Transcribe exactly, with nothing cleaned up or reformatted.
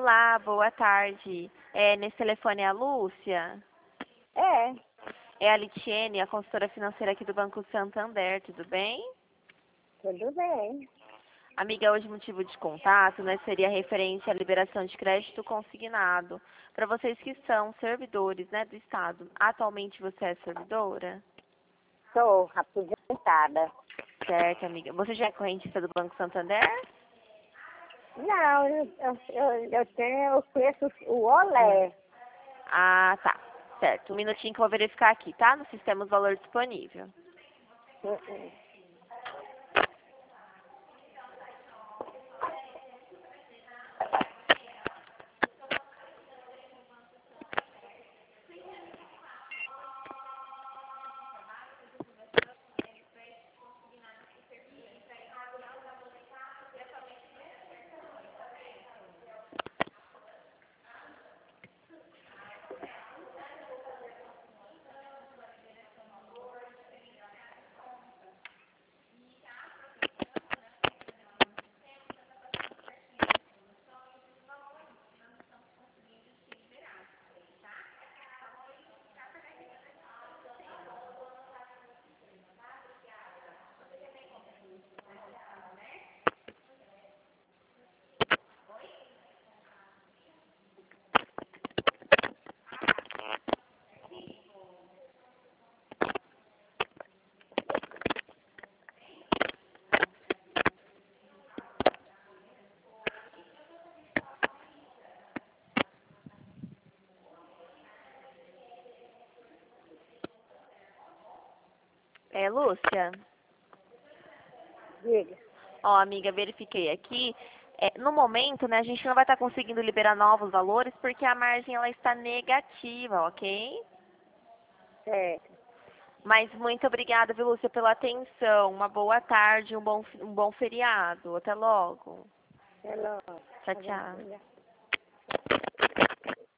Olá, boa tarde. É, nesse telefone é a Lúcia? É, É a Litiene, a consultora financeira aqui do Banco Santander, tudo bem? tudo bem. Amiga, hoje o motivo de contato, né, seria referente à liberação de crédito consignado para vocês que são servidores, né, do Estado. Atualmente você é servidora? Sou aposentada. Certo, amiga. Você já é correntista do Banco Santander? Não, eu, eu, eu, eu tenho, eu conheço o Olé. Ah, tá. Certo. Um minutinho que eu vou verificar aqui, tá? No sistema os valores disponível. Hum, hum. É, Lúcia? Diga. Ó, amiga, verifiquei aqui. É, no momento, né, a gente não vai estar conseguindo liberar novos valores porque a margem ela está negativa, ok? Certo. Mas muito obrigada, viu, Lúcia, pela atenção. Uma boa tarde, um bom, um bom feriado. Até logo. Até logo. Tchau, tchau.